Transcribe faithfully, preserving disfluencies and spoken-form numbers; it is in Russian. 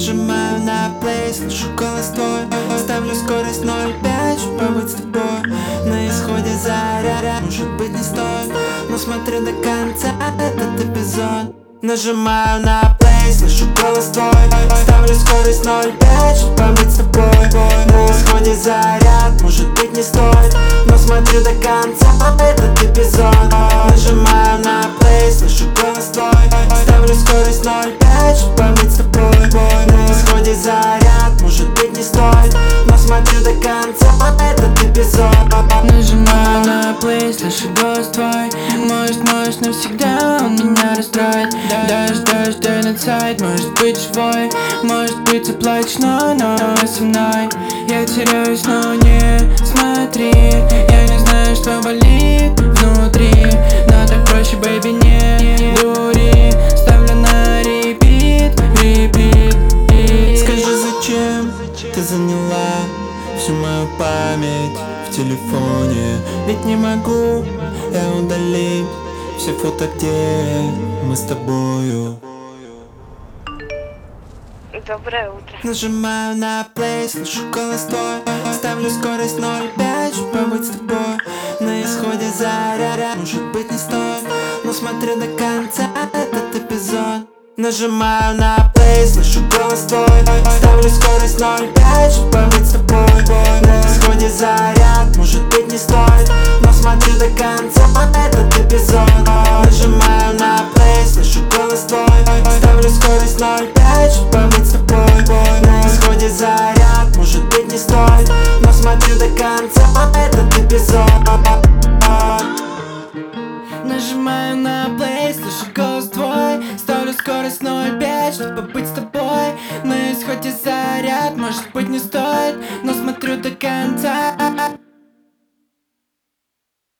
Нажимаю на плей, слышу голос твой. Ставлю скорость ноль пять, чтоб побыть с тобой. На исходе заряд, может быть не стоит, но смотрю до конца этот эпизод. Нажимаю на плей, слышу голос твой. Ставлю скорость ноль пять, чтоб побыть с тобой. На исходе заряд, может быть не стоит, но смотрю до конца этот эпизод. Нажимаю на плей, слышу голос твой. Ставлю скорость ноль пять, чтоб побыть с тобой. На исходе заряд, может быть не стоит, но смотрю до конца этот эпизод. Нажимаю на плей, слышу голос твой. Может, может навсегда он меня расстроит. Дождь, дождь, дождь над сайт, может быть живой. Может быть заплачешь, но, но со мной. Я теряюсь, но не смотри. Я не знаю, что болит внутри, но так проще, бэйби, не дури. Ставлю на репит, репит. Скажи, зачем ты заняла всю мою память в телефоне? Ведь не могу я удалить все фото, где мы с тобою. Доброе утро. Нажимаю на плей, слышу голос твой. Ставлю скорость ноль пять, чтоб побыть с тобой. На исходе заряд, может быть не стоит, но смотрю до конца этот эпизод. Нажимаю на плей, слышу голос твой. Ставлю скорость ноль пять, чтоб побыть с тобой. На исходе заряд, может быть не стоит, но смотрю до конца этот эпизод. Нажимаю на плей, слышу голос твой. Ставлю скорость ноль пять, чтоб побыть с тобой. На исходе заряд, может быть не стоит, но смотрю до конца этот эпизод. Нажимаю на плей, слышу голос твой. Ставлю скорость ноль пять, чтобы побыть с тобой. На исходе заряд, может быть не стоит, но смотрю до конца.